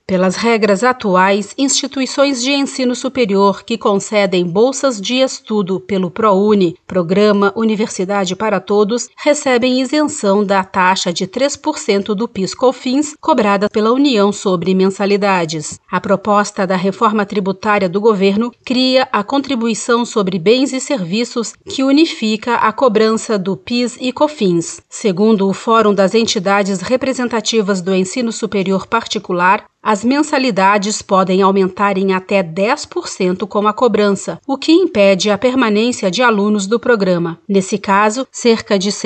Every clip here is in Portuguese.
Pelas regras atuais, instituições de ensino superior que concedem bolsas de estudo pelo ProUni, Programa Universidade para Todos, recebem isenção da taxa de 3% do PIS/COFINS cobrada pela União sobre mensalidades. A proposta da reforma tributária do governo cria a contribuição sobre bens e serviços que unifica a cobrança do PIS e COFINS. Segundo o Fórum das Entidades Representativas do Ensino Superior Particular, as mensalidades podem aumentar em até 10% com a cobrança, o que impede a permanência de alunos do programa. Nesse caso, cerca de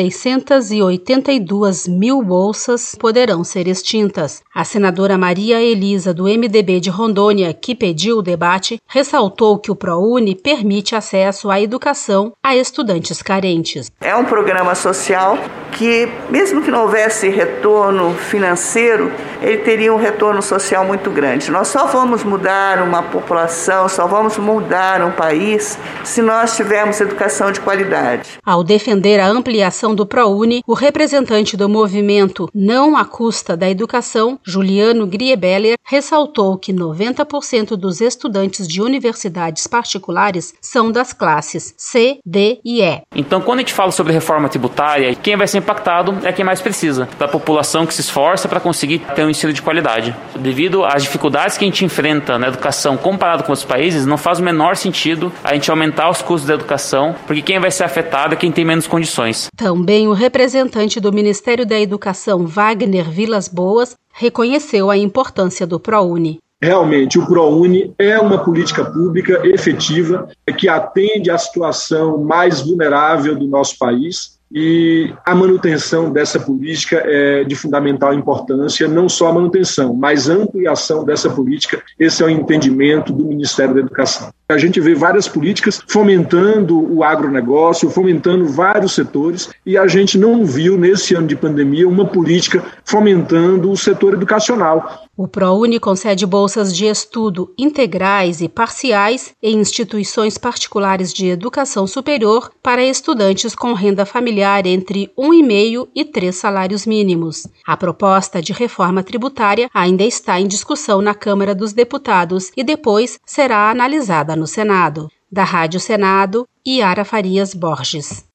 682 mil bolsas poderão ser extintas. A senadora Maria Elisa, do MDB de Rondônia, que pediu o debate, ressaltou que o ProUni permite acesso à educação a estudantes carentes. É um programa social que, mesmo que não houvesse retorno financeiro, ele teria um retorno social muito grande. Nós só vamos mudar uma população, só vamos mudar um país se nós tivermos educação de qualidade. Ao defender a ampliação do ProUni, o representante do movimento Não à Custa da Educação, Juliano Griebeller, ressaltou que 90% dos estudantes de universidades particulares são das classes C, D e E. Então, quando a gente fala sobre reforma tributária, quem vai ser impactado é quem mais precisa, da população que se esforça para conseguir ter um ensino de qualidade. Devido às dificuldades que a gente enfrenta na educação comparado com outros países, não faz o menor sentido a gente aumentar os custos da educação, porque quem vai ser afetado é quem tem menos condições. Também o representante do Ministério da Educação, Wagner Vilas Boas, reconheceu a importância do ProUni. Realmente, o ProUni é uma política pública efetiva que atende à situação mais vulnerável do nosso país. E a manutenção dessa política é de fundamental importância, não só a manutenção, mas a ampliação dessa política. Esse é o entendimento do Ministério da Educação. A gente vê várias políticas fomentando o agronegócio, fomentando vários setores, e a gente não viu, nesse ano de pandemia, uma política fomentando o setor educacional. O ProUni concede bolsas de estudo integrais e parciais em instituições particulares de educação superior para estudantes com renda familiar entre 1,5 e 3 salários mínimos. A proposta de reforma tributária ainda está em discussão na Câmara dos Deputados e depois será analisada no Senado. Da Rádio Senado, Yara Farias Borges.